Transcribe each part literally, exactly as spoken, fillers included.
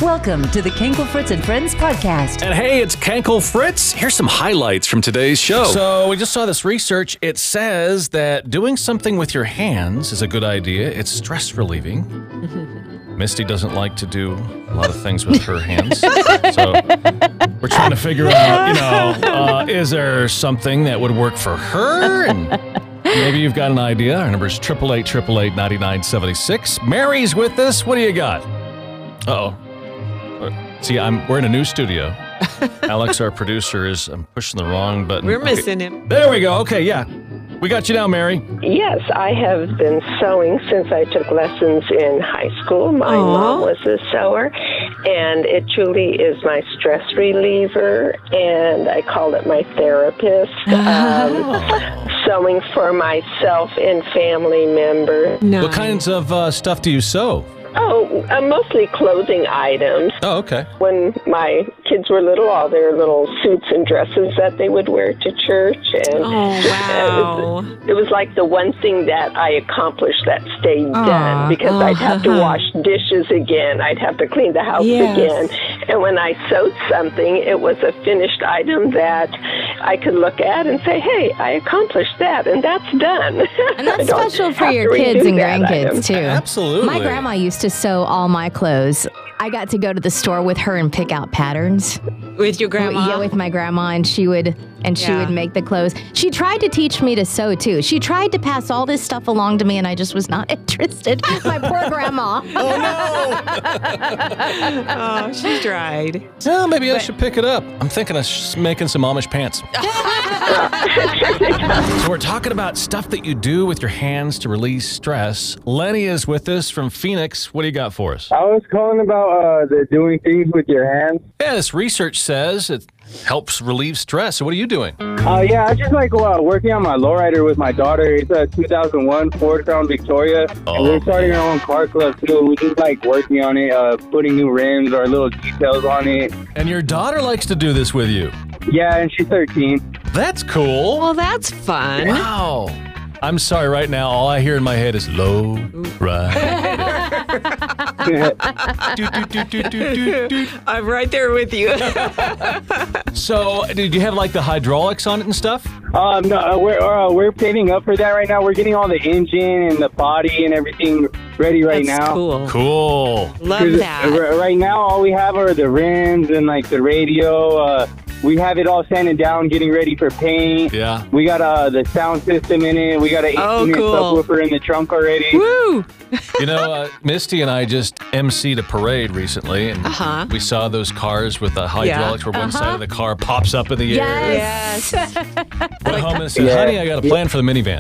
Welcome to the Kenkel Fritz and Friends podcast. And hey, it's Kenkel Fritz. Here's some highlights from today's show. So we just saw this research. It says that doing something with your hands is a good idea. It's stress relieving. Misty doesn't like to do a lot of things with her hands. So we're trying to figure out, you know, uh, is there something that would work for her? And maybe you've got an idea. Our number is eight eight eight, eight eight eight, nine nine seven six. Mary's with us. What do you got? Uh-oh. See, I'm we're in a new studio. Alex, our producer, is I'm pushing the wrong button. We're okay. missing him. There we go. Okay, yeah. We got you now, Mary. Yes, I have been sewing since I took lessons in high school. My Aww. mom was a sewer, and it truly is my stress reliever, and I call it my therapist. Um, sewing for myself and family members. Nice. What kinds of uh, stuff do you sew? Oh, uh, mostly clothing items. Oh, okay. When my kids were little, all their little suits and dresses that they would wear to church. And Oh, wow. It was, it was like the one thing that I accomplished that stayed Aw. done, because Oh, I'd have to uh-huh. wash dishes again. I'd have to clean the house Yes. again. And when I sewed something, it was a finished item that I could look at and say, hey, I accomplished that, and that's done. And that's I don't special for have your to kids redo and that grandkids, item. too. Absolutely. My grandma used to sew all my clothes. I got to go to the store with her and pick out patterns. With your grandma? Yeah, with my grandma, and she would and she Yeah. would make the clothes. She tried to teach me to sew too. She tried to pass all this stuff along to me, and I just was not interested. My poor grandma. Oh, she tried. Yeah, maybe I should pick it up. I'm thinking of sh- making some Amish pants. So we're talking about stuff that you do with your hands to release stress. Lenny is with us from Phoenix. What do you got for us? I was calling about uh, the doing things with your hands. Yeah, this research says it helps relieve stress. So what are you doing? Uh, yeah, I just like uh, working on my lowrider with my daughter. It's a two thousand one Ford Crown Victoria. Oh, and we're starting our own car club, too. We just like working on it, uh, putting new rims or little details on it. And your daughter likes to do this with you. Yeah, and she's thirteen. That's cool. Well, that's fun. Wow. I'm sorry, right now, all I hear in my head is low ride. do, do, do, do, do, do, do. I'm right there with you. So, did you have like the hydraulics on it and stuff? Um, no, uh, we're uh, we're paving up for that right now. We're getting all the engine and the body and everything ready right That's now. cool. Cool. Love 'Cause, that. uh, Right now, all we have are the rims and like the radio. Uh, we have it all sanded down, getting ready for paint. Yeah. We got uh, the sound system in it. We got an Oh, eighteen inch cool. subwoofer in the trunk already. Woo! You know, uh, Misty and I just emceed a parade recently, and Uh-huh. we saw those cars with the hydraulics where one side of the car pops up in the air. Yes. Went home and said, Yeah. honey, I got a plan for the minivan.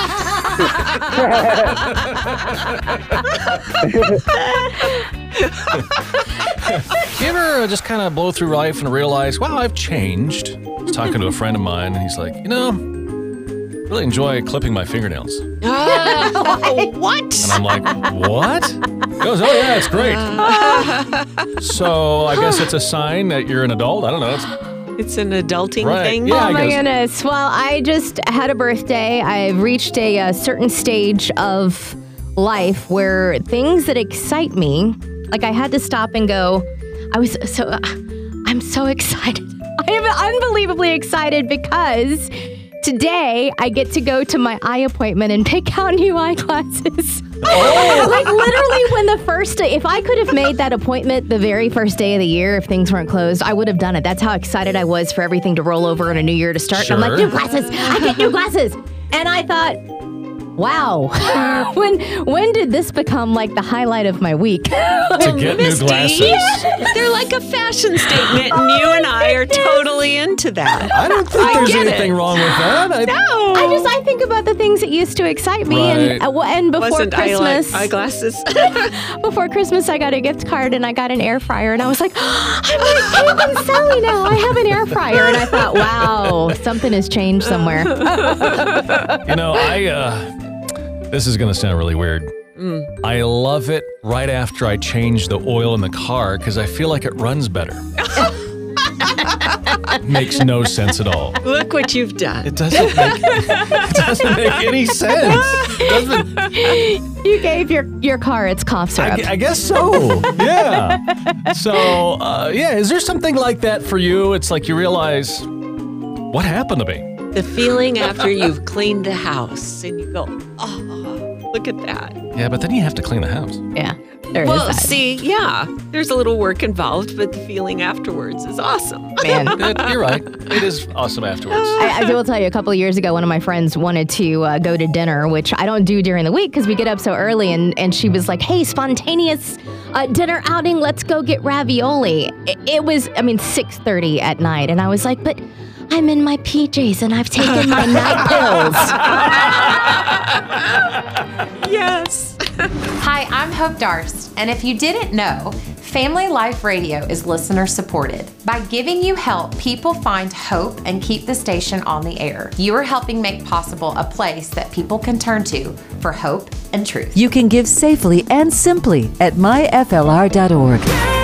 You ever uh, just kind of blow through life and realize, wow, I've changed? I was talking to a friend of mine, and he's like, you know, I really enjoy clipping my fingernails. Oh, what? And I'm like, what? He goes, oh yeah, it's great. So I guess it's a sign that you're an adult. I don't know. It's, It's an adulting Right, thing? yeah. Oh my I guess- goodness. Well, I just had a birthday. I've reached a, uh certain stage of life where things that excite me, like I had to stop and go, I was so, uh, I'm so excited. I am unbelievably excited because today I get to go to my eye appointment and pick out new eyeglasses. Oh. Like literally when the first day, if I could have made that appointment the very first day of the year, if things weren't closed, I would have done it. That's how excited I was for everything to roll over in a new year to start. And I'm like, Sure. new glasses, I get new glasses. And I thought, wow, when when did this become like the highlight of my week? to get new Misty, glasses. they're like a fashion statement, and you and I are totally into that. I don't think I there's get anything it. wrong with that. I, No. I just I think about the things that used to excite me, Right. and uh, well, and before Wasn't Christmas, eye- eyeglasses. before Christmas, I got a gift card and I got an air fryer, and I was like, I'm like Kate and Sally now. I have an air fryer, and I thought, wow, something has changed somewhere. you know, I, uh, this is going to sound really weird. I love it right after I change the oil in the car because I feel like it runs better. makes no sense at all. Look what you've done. It doesn't make, it doesn't make any sense. It doesn't, You gave your, your car its cough syrup. I, I guess so. Yeah. So, uh, yeah, is there something like that for you? It's like you realize, what happened to me? The feeling after you've cleaned the house and you go, oh, look at that. Yeah, but then you have to clean the house. Yeah. There is Well, that. see, yeah, there's a little work involved, but the feeling afterwards is awesome. Man. It- you're right. It is awesome afterwards. I, I will tell you, a couple of years ago, one of my friends wanted to uh, go to dinner, which I don't do during the week because we get up so early. And, and she was like, hey, spontaneous uh, dinner outing. Let's go get ravioli. It, it was, I mean, six thirty at night. And I was like, but I'm in my P Js and I've taken my night pills. Yes. Hi, I'm Hope Darst, and if you didn't know, Family Life Radio is listener supported. By giving you help, people find hope and keep the station on the air. You are helping make possible a place that people can turn to for hope and truth. You can give safely and simply at my f l r dot org.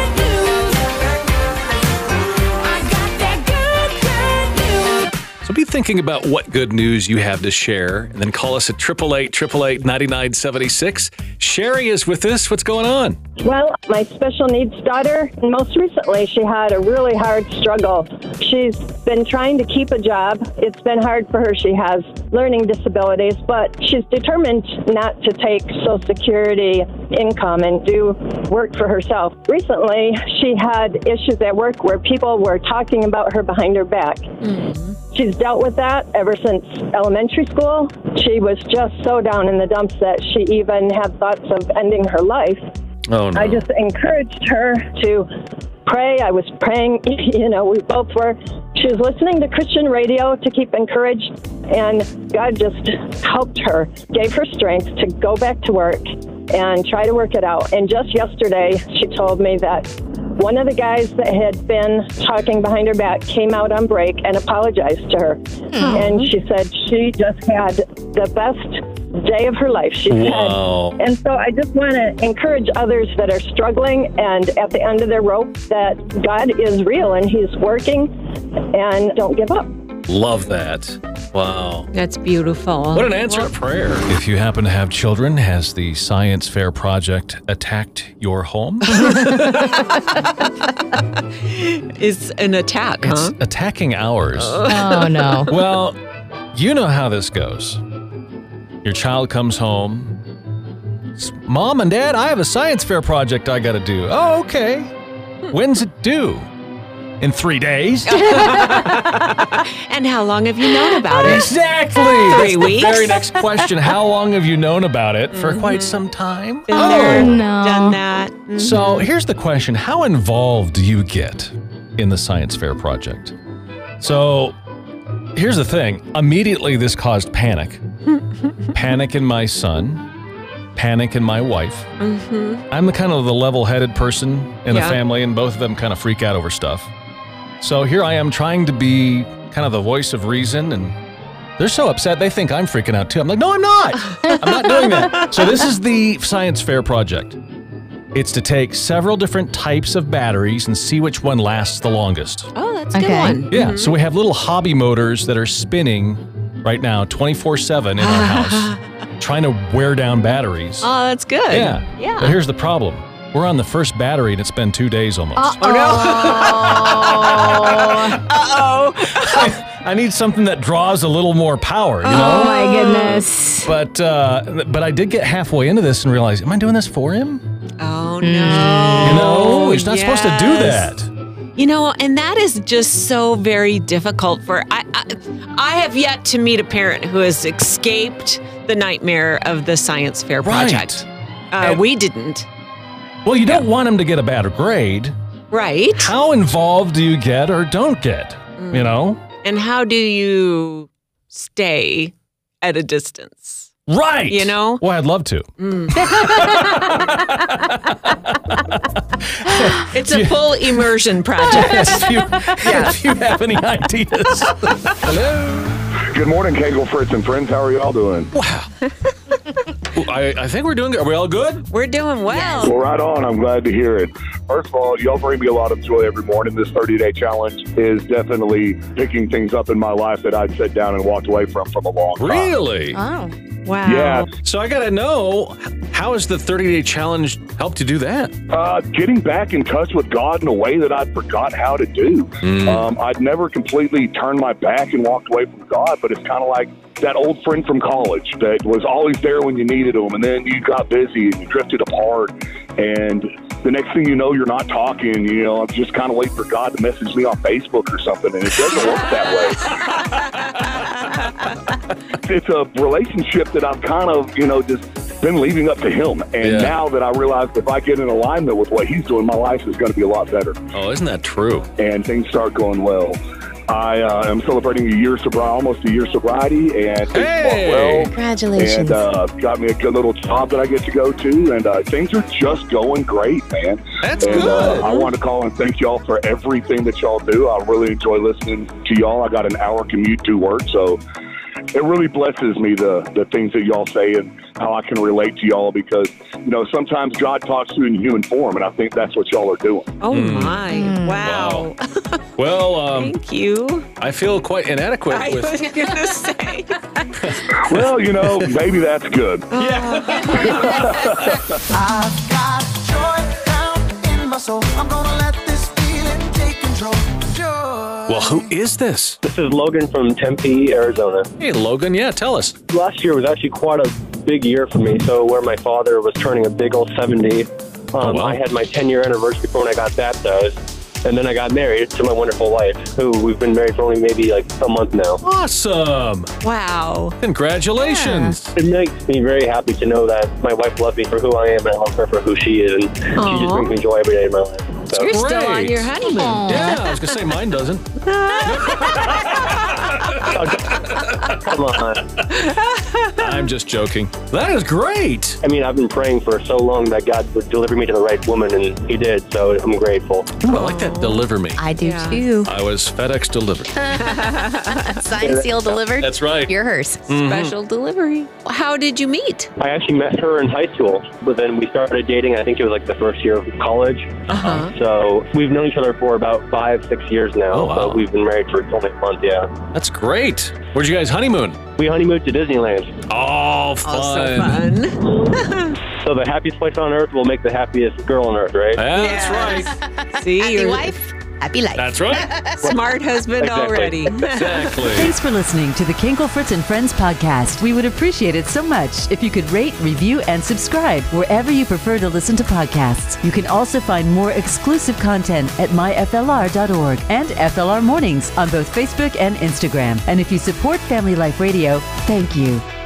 So be thinking about what good news you have to share, and then call us at eight eight eight, eight eight eight, nine nine seven six. Sherry is with us. What's going on? Well, my special needs daughter, most recently, she had a really hard struggle. She's been trying to keep a job. It's been hard for her. She has learning disabilities, but she's determined not to take Social Security income and do work for herself. Recently, she had issues at work where people were talking about her behind her back. Mm-hmm. She's dealt with that ever since elementary school. She was just so down in the dumps that she even had thoughts of ending her life. Oh, no. I just encouraged her to pray. I was praying, you know, we both were. She was listening to Christian radio to keep encouraged, and God just helped her, gave her strength to go back to work and try to work it out. And just yesterday, she told me that one of the guys that had been talking behind her back came out on break and apologized to her. Mm-hmm. And she said she just had the best day of her life, she Wow. said. And so I just want to encourage others that are struggling and at the end of their rope that God is real and He's working, and don't give up. Love that. Wow. That's beautiful. What an answer to prayer. If you happen to have children, has the Science Fair Project attacked your home? It's an attack, It's huh? attacking ours. Oh, no. Well, you know how this goes. Your child comes home. Mom and Dad, I have a science fair project I got to do. Oh, okay. When's it due? In three days? And how long have you known about it? Exactly. Three That's weeks? the very next question. How long have you known about it? For quite some time? Been there, no. done that. Mhm. So here's the question. How involved do you get in the Science Fair Project? So here's the thing. Immediately this caused panic. Panic in my son. Panic in my wife. Mm-hmm. I'm the kind of the level-headed person in Yeah. the family, and both of them kind of freak out over stuff. So here I am trying to be kind of the voice of reason, and they're so upset they think I'm freaking out too. I'm like, no, I'm not. I'm not doing that. So this is the Science Fair Project. It's to take several different types of batteries and see which one lasts the longest. Oh, that's a Okay. good one. Yeah, so we have little hobby motors that are spinning right now twenty-four seven in our house, trying to wear down batteries. Oh, that's good. Yeah. Yeah. But here's the problem. We're on the first battery and it's been two days almost. Uh-oh. I need something that draws a little more power, you Oh, know? my goodness. But uh, but I did get halfway into this and realized, am I doing this for him? Oh, no. You know, he's not supposed to do Yes. that. You know, and that is just so very difficult for. I, I, I have yet to meet a parent who has escaped the nightmare of the science fair Right. project. Uh, And- we didn't. Well, you don't want him to get a bad grade. Right. How involved do you get or don't get? Mm. You know? And how do you stay at a distance? Right. You know? Well, I'd love to. It's a full immersion project. if, you, if you have any ideas. Hello. Good morning, Kegel, Fritz, and friends. How are y'all doing? Wow. I, I think we're doing good. Are we all good? We're doing well. Well, right on. I'm glad to hear it. First of all, y'all bring me a lot of joy every morning. This thirty-day challenge is definitely picking things up in my life that I'd sat down and walked away from from a long time. Really? Oh. Wow. Yeah. So I got to know, how has the thirty-day challenge helped you do that? Uh, getting back in touch with God in a way that I'd forgot how to do. Mm. Um, I'd never completely turned my back and walked away from God, but it's kind of like that old friend from college that was always there when you needed him, and then you got busy and you drifted apart, and the next thing you know, you're not talking. You know, I'm just kind of waiting for God to message me on Facebook or something, and it doesn't work that way. It's a relationship that I've kind of, you know, just been leaving up to him. And Yeah. now that I realize if I get in alignment with what he's doing, my life is going to be a lot better. Oh, isn't that true? And things start going well. I uh, am celebrating a year sobriety, almost a year sobriety, and things Hey! going well. Congratulations. And uh, got me a good little job that I get to go to, and uh, things are just going great, man. That's and, good. Uh, I want to call and thank y'all for everything that y'all do. I really enjoy listening to y'all. I got an hour commute to work, so it really blesses me, the, the things that y'all say and how I can relate to y'all, because, you know, sometimes God talks to you in human form, and I think that's what y'all are doing. Oh, my. Wow. Wow. Well, um, Thank you. I feel quite inadequate I with... was going to say. Well, you know, maybe that's good. I've got joy down in my soul. I'm gonna let this feeling take control. Joy. Well, who is this? This is Logan from Tempe, Arizona. Hey, Logan. Yeah, tell us. Last year was actually quite a big year for me. So where my father was turning a big old seventy, um, Oh, wow. I had my ten-year anniversary when I got baptized. And then I got married to my wonderful wife, who we've been married for only maybe like a month now. Awesome. Wow. Congratulations. It makes me very happy to know that my wife loves me for who I am and I love her for who she is. And she Aw. just brings me joy every day in my life. So. You're still on Great. your honeymoon. Yeah, I was going to say mine doesn't. Come on. I'm just joking. That is great. I mean, I've been praying for so long that God would deliver me to the right woman, and he did, so I'm grateful. Ooh, I like that deliver me. I do Yeah. too. I was FedEx delivered. Signed, sealed, delivered. That's right. You're hers. Special delivery. How did you meet? I actually met her in high school, but then we started dating. I think it was like the first year of college. Uh-huh. So we've known each other for about five, six years now. Oh, wow. But we've been married for only a month, yeah. That's great. Where'd you guys honeymoon? We honeymooned to Disneyland. Oh, fun. Also fun. So the happiest place on earth will make the happiest girl on earth, right? Yeah, that's right. See, Happy you're wife, happy life. That's right. smart husband Exactly. already. Exactly. Thanks for listening to the Kinkle Fritz and Friends podcast. We would appreciate it so much if you could rate, review, and subscribe wherever you prefer to listen to podcasts. You can also find more exclusive content at my f l r dot org and F L R Mornings on both Facebook and Instagram. And if you support Family Life Radio, thank you.